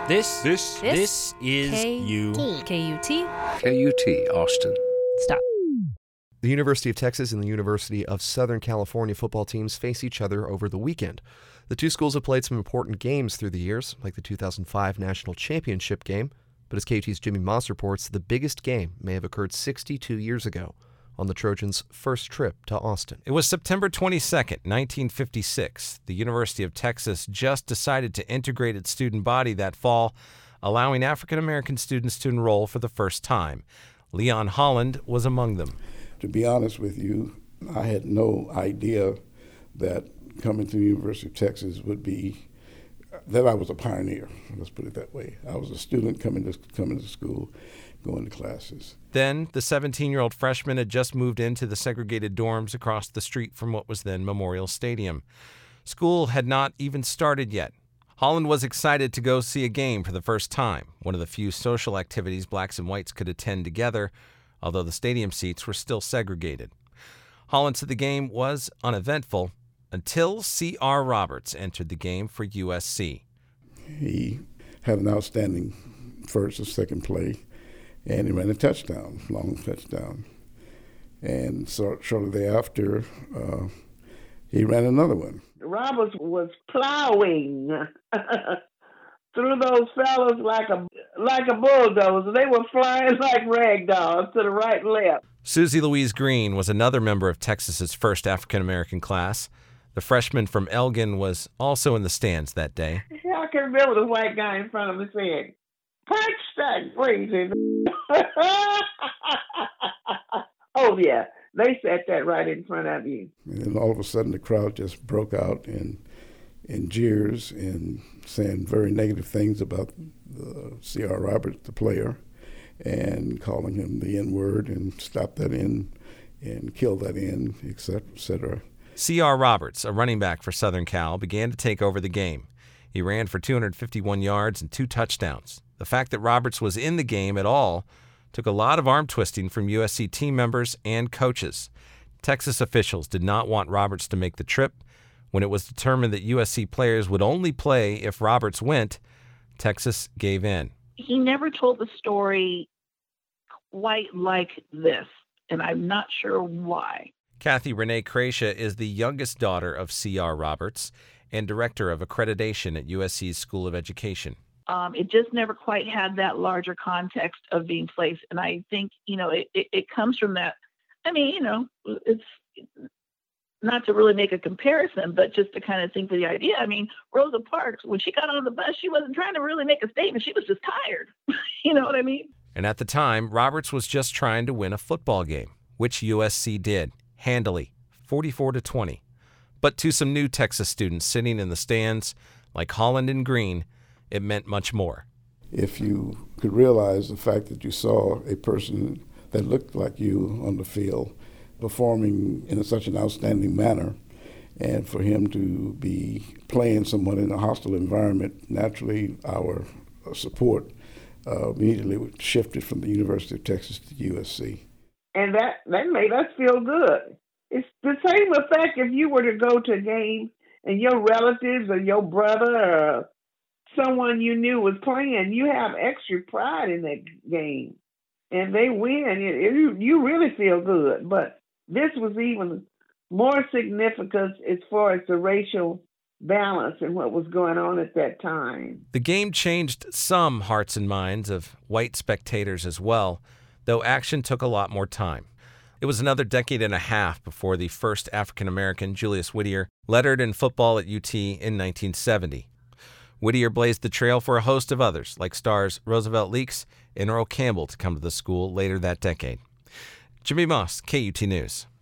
This is you. KUT. KUT, Austin. Stop. The University of Texas and the University of Southern California football teams face each other over the weekend. The two schools have played some important games through the years, like the 2005 National Championship game, but as KUT's Jimmy Moss reports, the biggest game may have occurred 62 years ago on the Trojans' first trip to Austin. It was September 22nd, 1956. The University of Texas just decided to integrate its student body that fall, allowing African-American students to enroll for the first time. Leon Holland was among them. To be honest with you, I had no idea that coming to the University of Texas would be, that I was a pioneer, let's put it that way. I was a student coming to school, going to classes. Then, the 17-year-old freshman had just moved into the segregated dorms across the street from what was then Memorial Stadium. School had not even started yet. Holland was excited to go see a game for the first time, one of the few social activities blacks and whites could attend together, although the stadium seats were still segregated. Holland said the game was uneventful until C.R. Roberts entered the game for USC. He had an outstanding first or second play, and he ran a touchdown, long touchdown. And so shortly thereafter, he ran another one. Roberts was plowing through those fellas like a bulldozer. They were flying like rag dolls to the right and left. Susie Louise Green was another member of Texas's first African-American class. The freshman from Elgin was also in the stands that day. I can remember the white guy in front of me saying, "Punch that crazy." Oh, yeah. They said that right in front of you. And then all of a sudden the crowd just broke out in jeers and saying very negative things about C.R. Roberts, the player, and calling him the N-word and stop that in and kill that in, et cetera, et cetera. C.R. Roberts, a running back for Southern Cal, began to take over the game. He ran for 251 yards and 2 touchdowns. The fact that Roberts was in the game at all took a lot of arm twisting from USC team members and coaches. Texas officials did not want Roberts to make the trip. When it was determined that USC players would only play if Roberts went, Texas gave in. He never told the story quite like this, and I'm not sure why. Kathy Renee Cretia is the youngest daughter of C.R. Roberts and director of accreditation at USC's School of Education. It just never quite had that larger context of being placed. And I think, it comes from that. I mean, it's not to really make a comparison, but just to kind of think of the idea. I mean, Rosa Parks, when she got on the bus, she wasn't trying to really make a statement. She was just tired. You know what I mean? And at the time, Roberts was just trying to win a football game, which USC did, handily, 44-20. But to some new Texas students sitting in the stands, like Holland and Green, it meant much more. If you could realize the fact that you saw a person that looked like you on the field performing in such an outstanding manner, and for him to be playing someone in a hostile environment, naturally our support immediately shifted from the University of Texas to USC. And that made us feel good. It's the same effect if you were to go to a game and your relatives or your brother or someone you knew was playing. You have extra pride in that game. And they win, you really feel good. But this was even more significant as far as the racial balance and what was going on at that time. The game changed some hearts and minds of white spectators as well, though action took a lot more time. It was another decade and a half before the first African-American, Julius Whittier, lettered in football at UT in 1970. Whittier blazed the trail for a host of others, like stars Roosevelt Leaks and Earl Campbell, to come to the school later that decade. Jimmy Moss, KUT News.